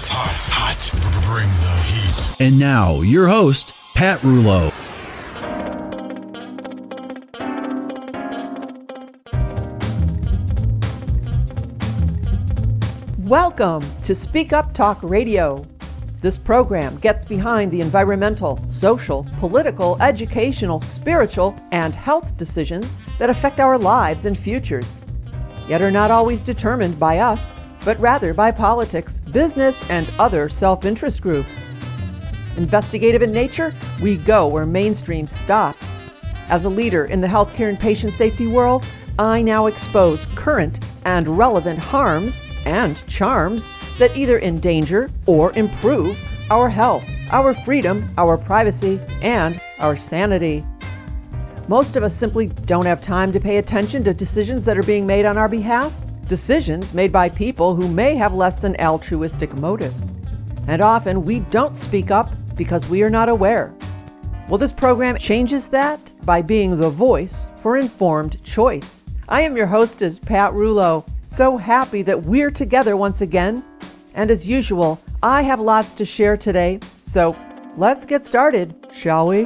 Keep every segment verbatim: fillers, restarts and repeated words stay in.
hot, hot. Bring the heat. And now, your host, Pat Rouleau. Welcome to Speak Up Talk Radio. This program gets behind the environmental, social, political, educational, spiritual, and health decisions that affect our lives and futures, yet are not always determined by us, but rather by politics, business, and other self-interest groups. Investigative in nature, we go where mainstream stops. As a leader in the healthcare and patient safety world, I now expose current and relevant harms and charms that either endanger or improve our health, our freedom, our privacy, and our sanity. Most of us simply don't have time to pay attention to decisions that are being made on our behalf, decisions made by people who may have less than altruistic motives. And often we don't speak up because we are not aware. Well, this program changes that by being the voice for informed choice. I am your hostess, Pat Rouleau. So happy that we're together once again. And as usual, I have lots to share today. So let's get started, shall we?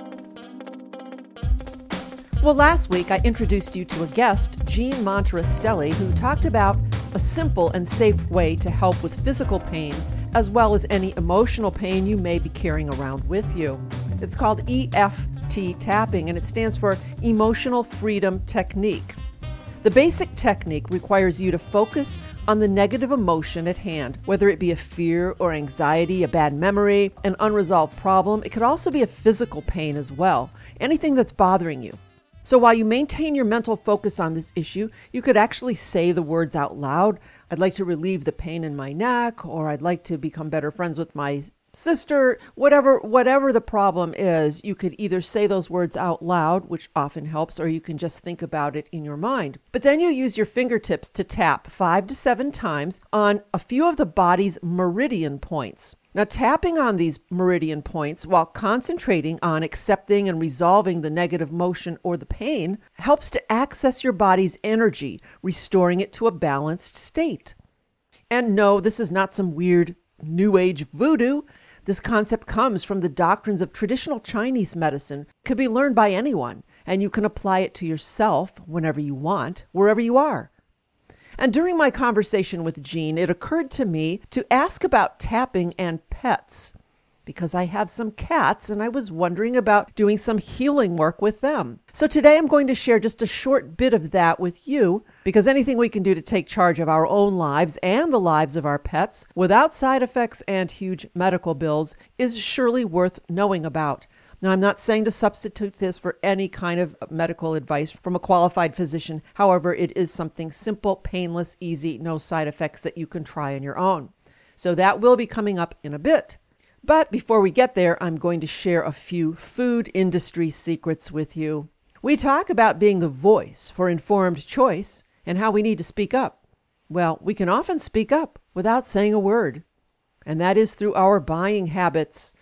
Well, last week I introduced you to a guest, Jean Montarastelli, who talked about a simple and safe way to help with physical pain, as well as any emotional pain you may be carrying around with you. It's called E F T tapping, and it stands for Emotional Freedom Technique. The basic technique requires you to focus on the negative emotion at hand, whether it be a fear or anxiety, a bad memory, an unresolved problem. It could also be a physical pain as well, anything that's bothering you. So while you maintain your mental focus on this issue, you could actually say the words out loud. I'd like to relieve the pain in my neck, or I'd like to become better friends with my sister, whatever whatever the problem is, you could either say those words out loud, which often helps, or you can just think about it in your mind. But then you use your fingertips to tap five to seven times on a few of the body's meridian points. Now, tapping on these meridian points while concentrating on accepting and resolving the negative motion or the pain helps to access your body's energy, restoring it to a balanced state. And no, this is not some weird New Age voodoo. This concept comes from the doctrines of traditional Chinese medicine, could be learned by anyone, and you can apply it to yourself whenever you want, wherever you are. And during my conversation with Jean, it occurred to me to ask about tapping and pets, because I have some cats and I was wondering about doing some healing work with them. So today I'm going to share just a short bit of that with you, because anything we can do to take charge of our own lives and the lives of our pets without side effects and huge medical bills is surely worth knowing about. Now, I'm not saying to substitute this for any kind of medical advice from a qualified physician. However, it is something simple, painless, easy, no side effects that you can try on your own. So that will be coming up in a bit. But before we get there, I'm going to share a few food industry secrets with you. We talk about being the voice for informed choice and how we need to speak up. Well, we can often speak up without saying a word, and that is through our buying habits.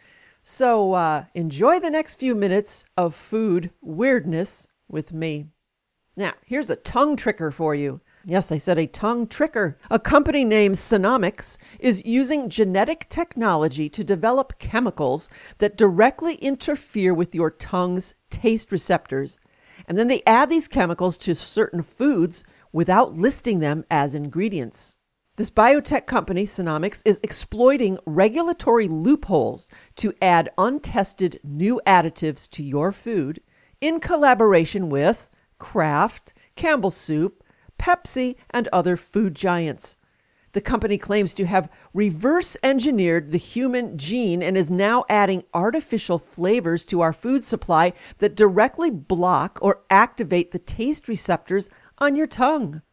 So uh, enjoy the next few minutes of food weirdness with me. Now, here's a tongue tricker for you. Yes, I said a tongue tricker. A company named Sonomics is using genetic technology to develop chemicals that directly interfere with your tongue's taste receptors. And then they add these chemicals to certain foods without listing them as ingredients. This biotech company, Sonomics, is exploiting regulatory loopholes to add untested new additives to your food in collaboration with Kraft, Campbell's Soup, Pepsi, and other food giants. The company claims to have reverse engineered the human gene and is now adding artificial flavors to our food supply that directly block or activate the taste receptors on your tongue.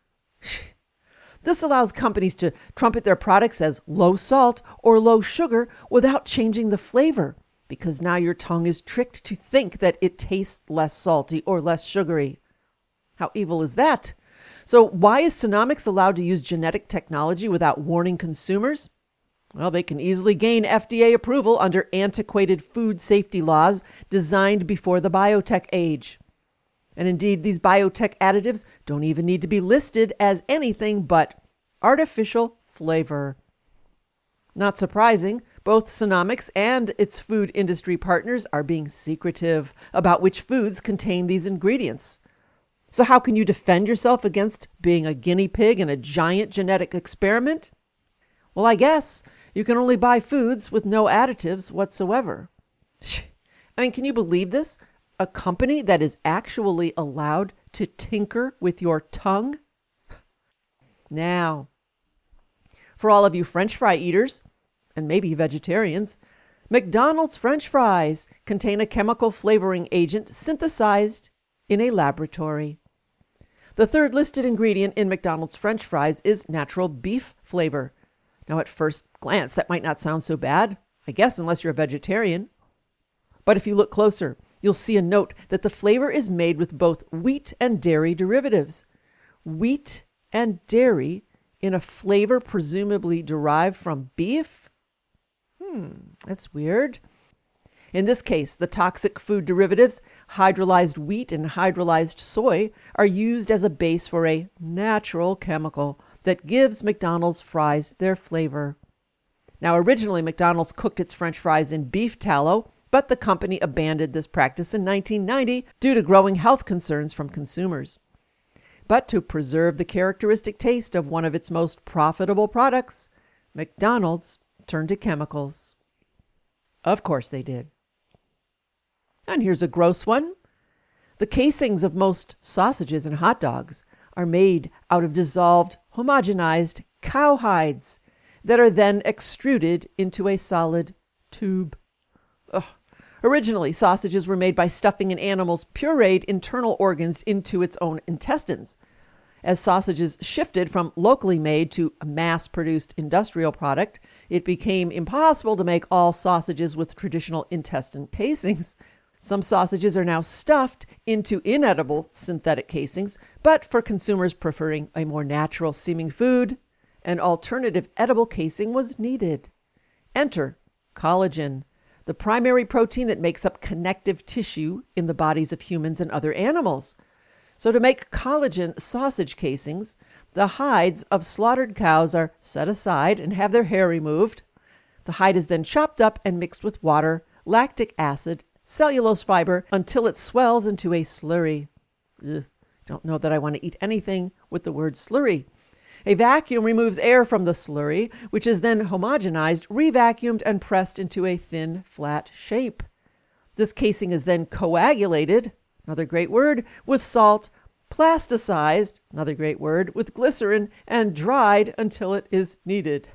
This allows companies to trumpet their products as low salt or low sugar without changing the flavor, because now your tongue is tricked to think that it tastes less salty or less sugary. How evil is that? So why is Sonomics allowed to use genetic technology without warning consumers? Well, they can easily gain F D A approval under antiquated food safety laws designed before the biotech age. And indeed, these biotech additives don't even need to be listed as anything but artificial flavor. Not surprising, both Sonomics and its food industry partners are being secretive about which foods contain these ingredients. So how can you defend yourself against being a guinea pig in a giant genetic experiment? Well, I guess you can only buy foods with no additives whatsoever. I mean, can you believe this? A company that is actually allowed to tinker with your tongue? Now, for all of you French fry eaters, and maybe vegetarians, McDonald's French fries contain a chemical flavoring agent synthesized in a laboratory. The third listed ingredient in McDonald's French fries is natural beef flavor. Now, at first glance, that might not sound so bad, I guess, unless you're a vegetarian. But if you look closer, you'll see a note that the flavor is made with both wheat and dairy derivatives. Wheat and dairy in a flavor presumably derived from beef? Hmm, that's weird. In this case, the toxic food derivatives, hydrolyzed wheat and hydrolyzed soy, are used as a base for a natural chemical that gives McDonald's fries their flavor. Now, originally, McDonald's cooked its French fries in beef tallow, but the company abandoned this practice in nineteen ninety due to growing health concerns from consumers. But to preserve the characteristic taste of one of its most profitable products, McDonald's turned to chemicals. Of course they did. And here's a gross one. The casings of most sausages and hot dogs are made out of dissolved, homogenized cow hides that are then extruded into a solid tube. Ugh. Originally, sausages were made by stuffing an animal's pureed internal organs into its own intestines. As sausages shifted from locally made to a mass-produced industrial product, it became impossible to make all sausages with traditional intestine casings. Some sausages are now stuffed into inedible synthetic casings, but for consumers preferring a more natural-seeming food, an alternative edible casing was needed. Enter collagen, the primary protein that makes up connective tissue in the bodies of humans and other animals. So to make collagen sausage casings, the hides of slaughtered cows are set aside and have their hair removed. The hide is then chopped up and mixed with water, lactic acid, cellulose fiber until it swells into a slurry. Ugh, don't know that I want to eat anything with the word slurry. A vacuum removes air from the slurry, which is then homogenized, re-vacuumed, and pressed into a thin, flat shape. This casing is then coagulated, another great word, with salt, plasticized, another great word, with glycerin, and dried until it is needed.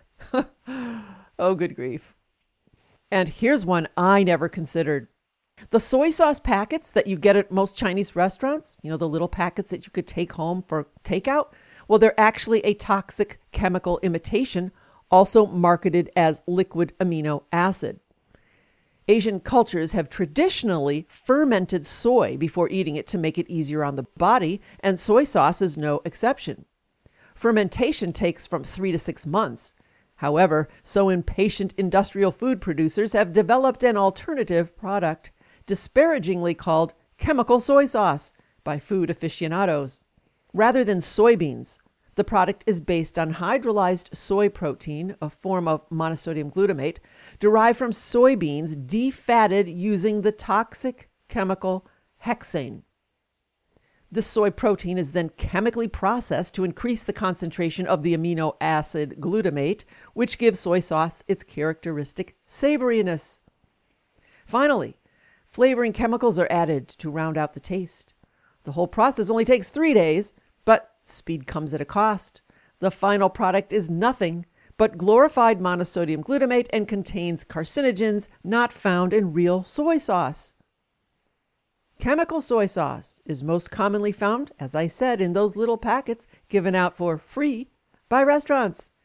Oh, good grief. And here's one I never considered. The soy sauce packets that you get at most Chinese restaurants, you know, the little packets that you could take home for takeout, well, they're actually a toxic chemical imitation, also marketed as liquid amino acid. Asian cultures have traditionally fermented soy before eating it to make it easier on the body, and soy sauce is no exception. Fermentation takes from three to six months. However, so impatient industrial food producers have developed an alternative product, disparagingly called chemical soy sauce by food aficionados. Rather than soybeans, the product is based on hydrolyzed soy protein, a form of monosodium glutamate, derived from soybeans defatted using the toxic chemical hexane. This soy protein is then chemically processed to increase the concentration of the amino acid glutamate, which gives soy sauce its characteristic savoriness. Finally, flavoring chemicals are added to round out the taste. The whole process only takes three days, but speed comes at a cost. The final product is nothing but glorified monosodium glutamate and contains carcinogens not found in real soy sauce. Chemical soy sauce is most commonly found, as I said, in those little packets given out for free by restaurants.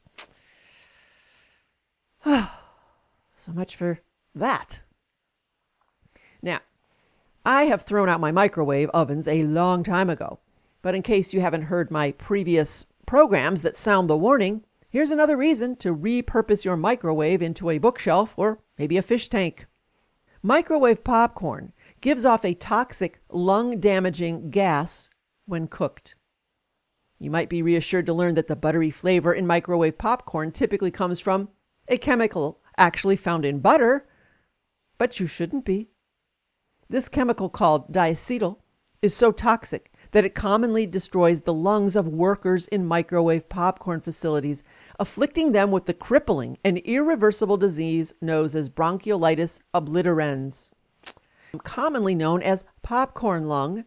So much for that. Now, I have thrown out my microwave ovens a long time ago. But in case you haven't heard my previous programs that sound the warning, here's another reason to repurpose your microwave into a bookshelf or maybe a fish tank. Microwave popcorn gives off a toxic, lung-damaging gas when cooked. You might be reassured to learn that the buttery flavor in microwave popcorn typically comes from a chemical actually found in butter, but you shouldn't be. This chemical, called diacetyl, is so toxic that it commonly destroys the lungs of workers in microwave popcorn facilities, afflicting them with the crippling and irreversible disease known as bronchiolitis obliterans, commonly known as popcorn lung.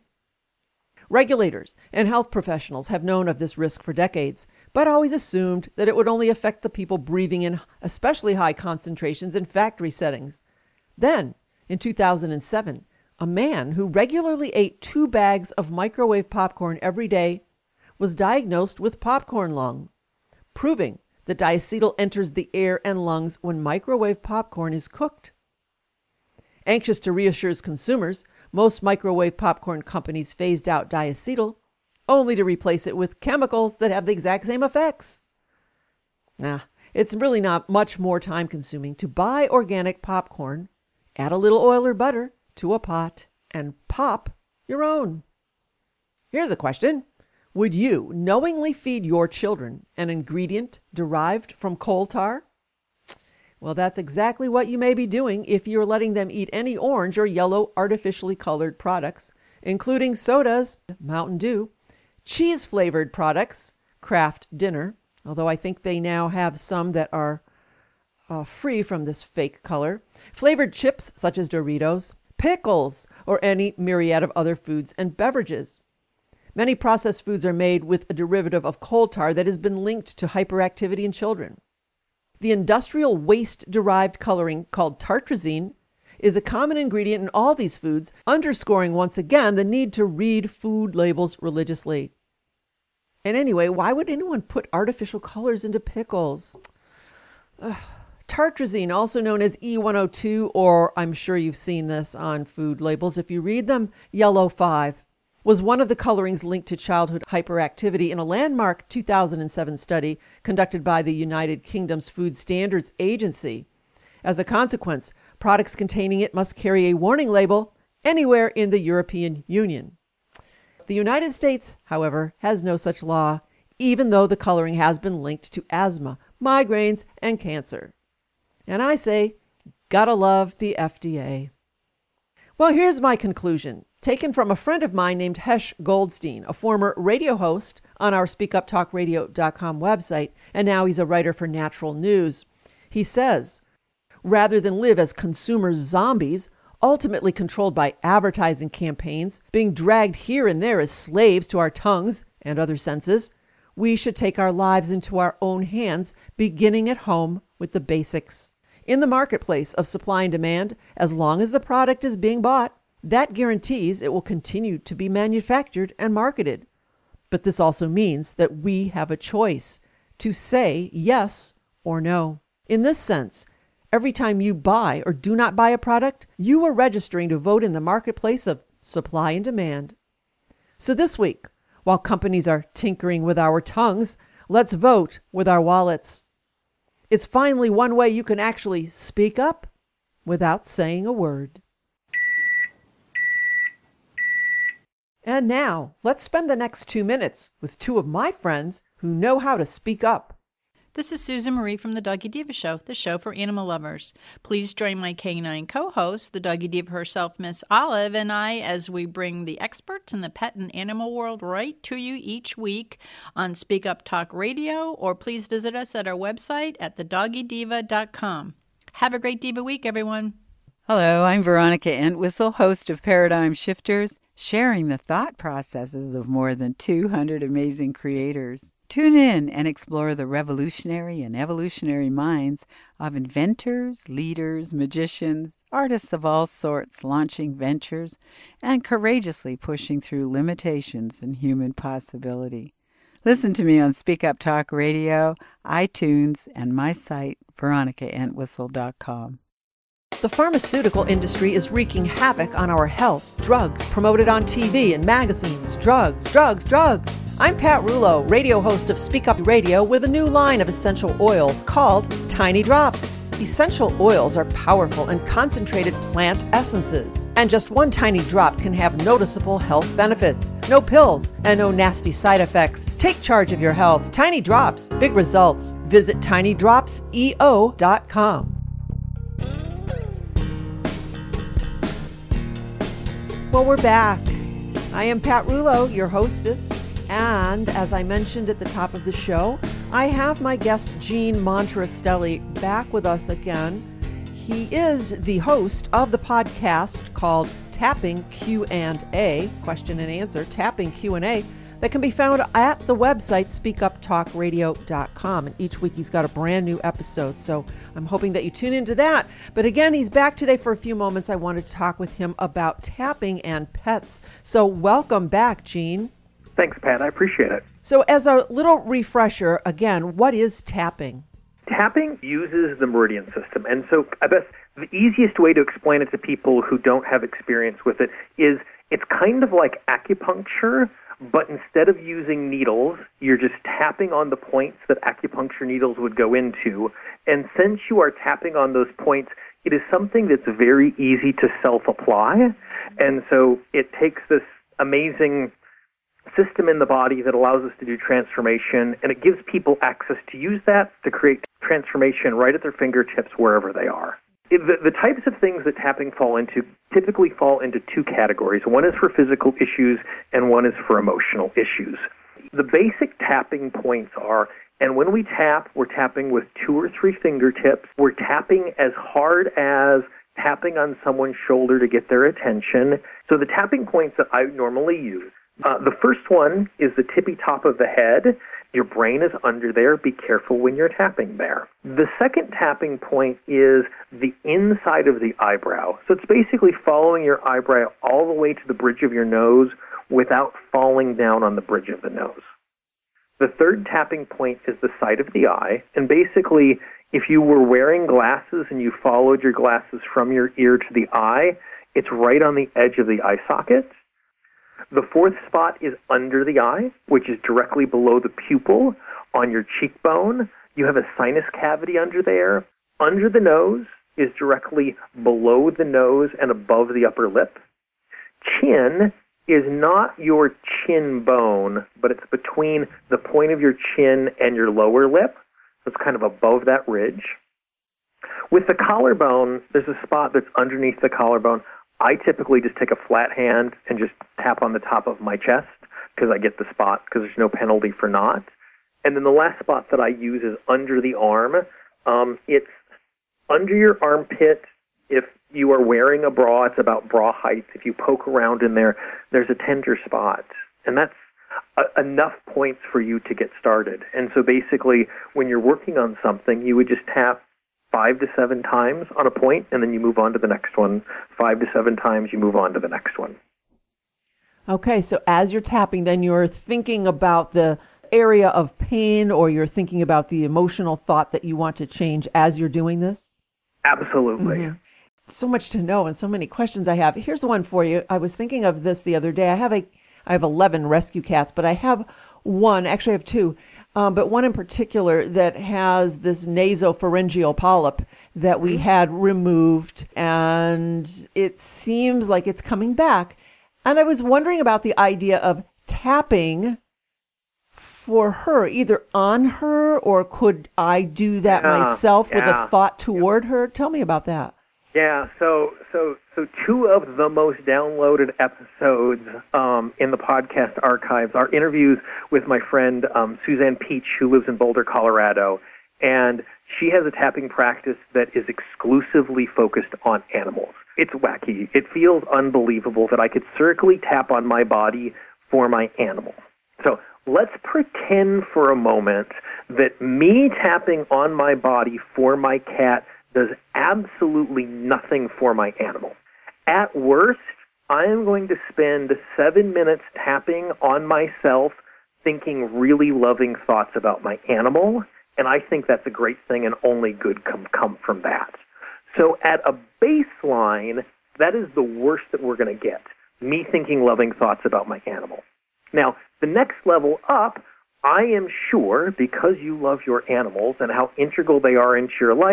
Regulators and health professionals have known of this risk for decades, but always assumed that it would only affect the people breathing in especially high concentrations in factory settings. Then, in two thousand seven, a man who regularly ate two bags of microwave popcorn every day was diagnosed with popcorn lung, proving that diacetyl enters the air and lungs when microwave popcorn is cooked. Anxious to reassure consumers, most microwave popcorn companies phased out diacetyl, only to replace it with chemicals that have the exact same effects. Nah, it's really not much more time-consuming to buy organic popcorn, add a little oil or butter to a pot, and pop your own. Here's a question. Would you knowingly feed your children an ingredient derived from coal tar? Well, that's exactly what you may be doing if you're letting them eat any orange or yellow artificially colored products, including sodas, Mountain Dew, cheese-flavored products, Kraft Dinner, although I think they now have some that are uh, free from this fake color, flavored chips such as Doritos, pickles, or any myriad of other foods and beverages. Many processed foods are made with a derivative of coal tar that has been linked to hyperactivity in children. The industrial waste-derived coloring called tartrazine is a common ingredient in all these foods, underscoring once again the need to read food labels religiously. And anyway, why would anyone put artificial colors into pickles? Ugh. Tartrazine, also known as E one oh two, or I'm sure you've seen this on food labels if you read them, yellow five, was one of the colorings linked to childhood hyperactivity in a landmark two thousand seven study conducted by the United Kingdom's Food Standards Agency. As a consequence, products containing it must carry a warning label anywhere in the European Union. The United States, however, has no such law, even though the coloring has been linked to asthma, migraines, and cancer. And I say, gotta love the F D A. Well, here's my conclusion, taken from a friend of mine named Hesh Goldstein, a former radio host on our speak up talk radio dot com website, and now he's a writer for Natural News. He says, rather than live as consumer zombies, ultimately controlled by advertising campaigns, being dragged here and there as slaves to our tongues and other senses, we should take our lives into our own hands, beginning at home with the basics. In the marketplace of supply and demand, as long as the product is being bought, that guarantees it will continue to be manufactured and marketed. But this also means that we have a choice to say yes or no. In this sense, every time you buy or do not buy a product, you are registering to vote in the marketplace of supply and demand. So this week, while companies are tinkering with our tongues, let's vote with our wallets. It's finally one way you can actually speak up without saying a word. And now, let's spend the next two minutes with two of my friends who know how to speak up. This is Susan Marie from the Doggy Diva Show, the show for animal lovers. Please join my canine co-host, the Doggy Diva herself, Miss Olive, and I as we bring the experts in the pet and animal world right to you each week on Speak Up Talk Radio, or please visit us at our website at the doggy diva dot com. Have a great Diva week, everyone. Hello, I'm Veronica Entwistle, host of Paradigm Shifters, sharing the thought processes of more than two hundred amazing creators. Tune in and explore the revolutionary and evolutionary minds of inventors, leaders, magicians, artists of all sorts launching ventures and courageously pushing through limitations in human possibility. Listen to me on Speak Up Talk Radio, iTunes, and my site, veronica entwistle dot com. The pharmaceutical industry is wreaking havoc on our health. Drugs promoted on T V and magazines. Drugs, drugs, drugs. I'm Pat Rulo, radio host of Speak Up Radio, with a new line of essential oils called Tiny Drops. Essential oils are powerful and concentrated plant essences, and just one tiny drop can have noticeable health benefits. No pills and no nasty side effects. Take charge of your health. Tiny Drops, big results. Visit tiny drops e o dot com. Well, we're back. I am Pat Rouleau, your hostess, and as I mentioned at the top of the show, I have my guest Gene Montrestelli back with us again. He is the host of the podcast called Tapping Q and A, question and answer, Tapping Q and A, that can be found at the website speak up talk radio dot com. And each week he's got a brand new episode, so I'm hoping that you tune into that. But again, he's back today for a few moments. I wanted to talk with him about tapping and pets. So welcome back, Gene. Thanks, Pat. I appreciate it. So as a little refresher, again, what is tapping? Tapping uses the meridian system. And so I guess the easiest way to explain it to people who don't have experience with it is it's kind of like acupuncture, but instead of using needles, you're just tapping on the points that acupuncture needles would go into. And since you are tapping on those points, it is something that's very easy to self-apply. And so it takes this amazing system in the body that allows us to do transformation, and it gives people access to use that to create transformation right at their fingertips wherever they are. It, the, the types of things that tapping fall into typically fall into two categories. One is for physical issues, and one is for emotional issues. The basic tapping points are, and when we tap, we're tapping with two or three fingertips. We're tapping as hard as tapping on someone's shoulder to get their attention. So the tapping points that I normally use, Uh, the first one is the tippy top of the head. Your brain is under there. Be careful when you're tapping there. The second tapping point is the inside of the eyebrow. So it's basically following your eyebrow all the way to the bridge of your nose without falling down on the bridge of the nose. The third tapping point is the side of the eye. And basically, if you were wearing glasses and you followed your glasses from your ear to the eye, it's right on the edge of the eye socket. The fourth spot is under the eye, which is directly below the pupil on your cheekbone. You have a sinus cavity under there. Under the nose is directly below the nose and above the upper lip. Chin is not your chin bone, but it's between the point of your chin and your lower lip. So it's kind of above that ridge. With the collarbone, there's a spot that's underneath the collarbone. I typically just take a flat hand and just tap on the top of my chest because I get the spot because there's no penalty for not. And then the last spot that I use is under the arm. Um, it's under your armpit. If you are wearing a bra, it's about bra height. If you poke around in there, there's a tender spot. And that's a, enough points for you to get started. And so basically, when you're working on something, you would just tap five to seven times on a point, and then you move on to the next one. Five to seven times, you move on to the next one. Okay, so as you're tapping, then you're thinking about the area of pain, or you're thinking about the emotional thought that you want to change as you're doing this? Absolutely. Mm-hmm. So much to know and so many questions I have. Here's one for you. I was thinking of this the other day. I have a, I have eleven rescue cats, but I have one, actually I have two, Um, but one in particular that has this nasopharyngeal polyp that we had removed, and it seems like it's coming back. And I was wondering about the idea of tapping for her, either on her, or could I do that yeah, myself yeah, with a thought toward yeah. her? Tell me about that. Yeah, so so so two of the most downloaded episodes um, in the podcast archives are interviews with my friend um, Suzanne Peach, who lives in Boulder, Colorado, and she has a tapping practice that is exclusively focused on animals. It's wacky. It feels unbelievable that I could circly tap on my body for my animal. So let's pretend for a moment that me tapping on my body for my cat does absolutely nothing for my animal. At worst, I am going to spend seven minutes tapping on myself, thinking really loving thoughts about my animal, and I think that's a great thing, and only good can come from that. So at a baseline, that is the worst that we're going to get, me thinking loving thoughts about my animal. Now, the next level up, I am sure, because you love your animals and how integral they are into your life,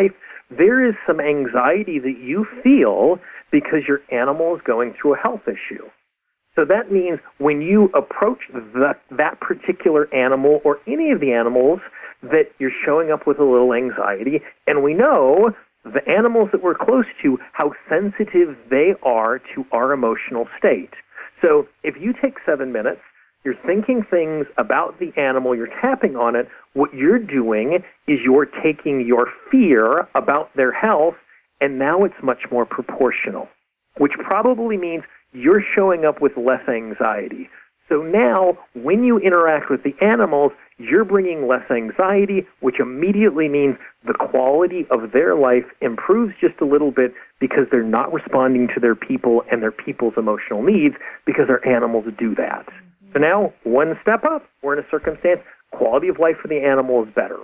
there is some anxiety that you feel because your animal is going through a health issue. So that means when you approach the, that particular animal or any of the animals, that you're showing up with a little anxiety. And we know the animals that we're close to, how sensitive they are to our emotional state. So if you take seven minutes, you're thinking things about the animal, you're tapping on it, what you're doing is you're taking your fear about their health, and now it's much more proportional, which probably means you're showing up with less anxiety. So now, when you interact with the animals, you're bringing less anxiety, which immediately means the quality of their life improves just a little bit because they're not responding to their people and their people's emotional needs because our animals do that. So now, one step up, we're in a circumstance, quality of life for the animal is better.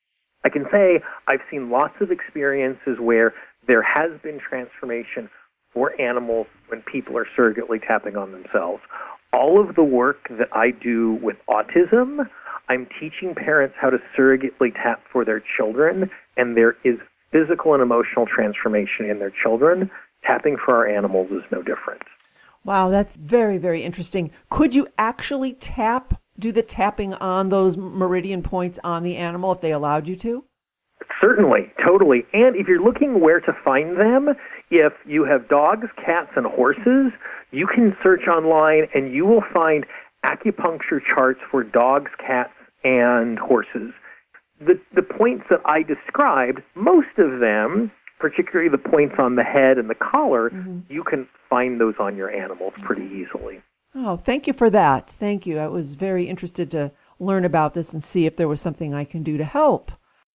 I can say I've seen lots of experiences where there has been transformation for animals when people are surrogately tapping on themselves. All of the work that I do with autism, I'm teaching parents how to surrogately tap for their children, and there is physical and emotional transformation in their children. Tapping for our animals is no different. Wow, that's very, very interesting. Could you actually tap, do the tapping on those meridian points on the animal if they allowed you to? Certainly, totally. And if you're looking where to find them, if you have dogs, cats, and horses, you can search online and you will find acupuncture charts for dogs, cats, and horses. The, the points that I described, most of them, particularly the points on the head and the collar, mm-hmm. you can find those on your animals pretty easily. Oh, thank you for that. Thank you. I was very interested to learn about this and see if there was something I can do to help.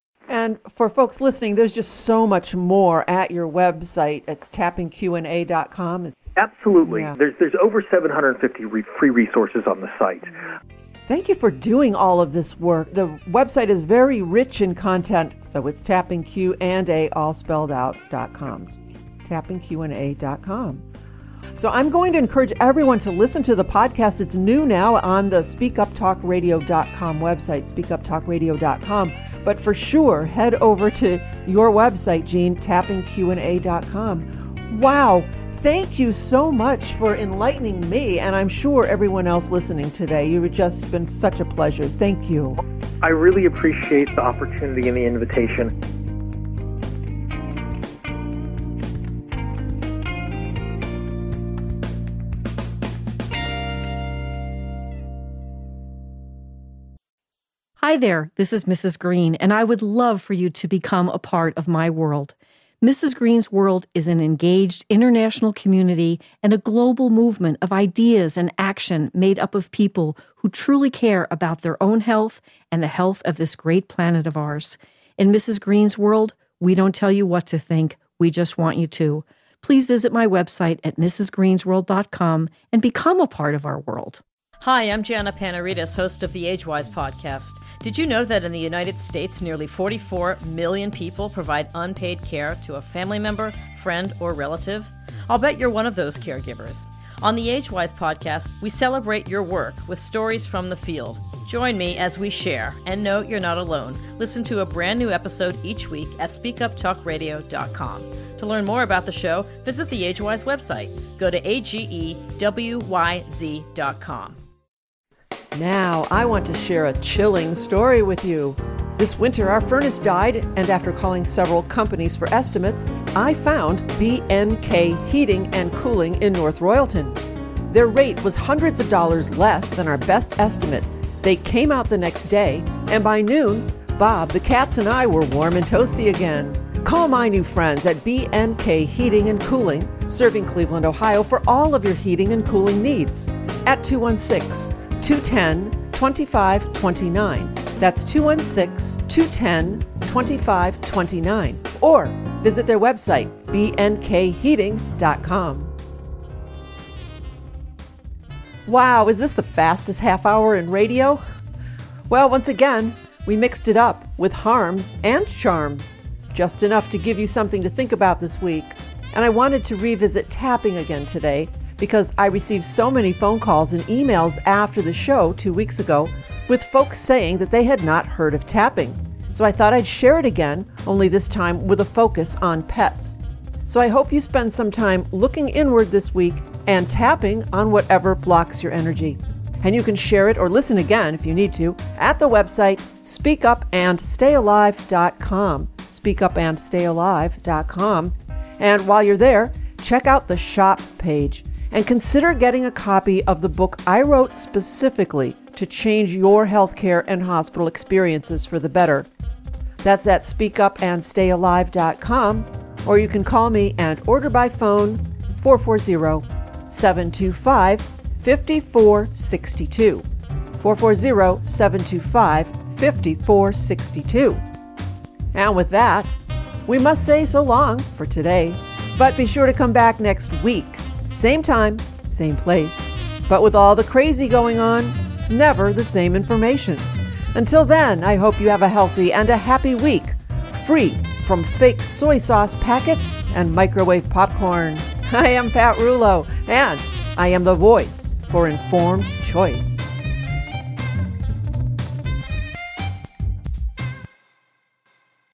And for folks listening, there's just so much more at your website. It's tapping Q and A dot com. Absolutely. Yeah. There's there's over seven hundred fifty re- free resources on the site. Thank you for doing all of this work. The website is very rich in content, so it's tapping Q and A, all spelled out, dot com. tapping Q and A dot com. So I'm going to encourage everyone to listen to the podcast. It's new now on the speak up talk radio dot com website, speak up talk radio dot com. But for sure, head over to your website, Jean, tapping Q and A dot com. Wow, thank you so much for enlightening me, and I'm sure everyone else listening today. You've just been such a pleasure. Thank you. I really appreciate the opportunity and the invitation. Hi there, this is Missus Green, and I would love for you to become a part of my world. Missus Green's World is an engaged international community and a global movement of ideas and action made up of people who truly care about their own health and the health of this great planet of ours. In Missus Green's World, we don't tell you what to think, we just want you to. Please visit my website at missus greens world dot com and become a part of our world. Hi, I'm Gianna Panaritis, host of the AgeWise podcast. Did you know that in the United States, nearly forty-four million people provide unpaid care to a family member, friend, or relative? I'll bet you're one of those caregivers. On the AgeWise podcast, we celebrate your work with stories from the field. Join me as we share, and know you're not alone. Listen to a brand new episode each week at speak up talk radio dot com. To learn more about the show, visit the AgeWise website. Go to A G E W Y Z dot com. Now, I want to share a chilling story with you. This winter, our furnace died, and after calling several companies for estimates, I found B N K Heating and Cooling in North Royalton. Their rate was hundreds of dollars less than our best estimate. They came out the next day, and by noon, Bob, the cats, and I were warm and toasty again. Call my new friends at B N K Heating and Cooling, serving Cleveland, Ohio, for all of your heating and cooling needs at two one six, two one zero, two five two nine. That's two one six, two one zero, two five two nine. Or visit their website, B N K heating dot com. Wow, is this the fastest half hour in radio? Well, once again, we mixed it up with harms and charms. Just enough to give you something to think about this week. And I wanted to revisit tapping again today because I received so many phone calls and emails after the show two weeks ago with folks saying that they had not heard of tapping. So I thought I'd share it again, only this time with a focus on pets. So I hope you spend some time looking inward this week and tapping on whatever blocks your energy. And you can share it or listen again if you need to at the website speak up and stay alive dot com. speak up and stay alive dot com. And while you're there, check out the shop page and consider getting a copy of the book I wrote specifically to change your healthcare and hospital experiences for the better. That's at speak up and stay alive dot com, or you can call me and order by phone four four zero, seven two five, five four six two. four four zero, seven two five, five four six two. And with that, we must say so long for today, but be sure to come back next week. Same time, same place, but with all the crazy going on, never the same information. Until then, I hope you have a healthy and a happy week, free from fake soy sauce packets and microwave popcorn. I am Pat Rulo, and I am the voice for informed choice.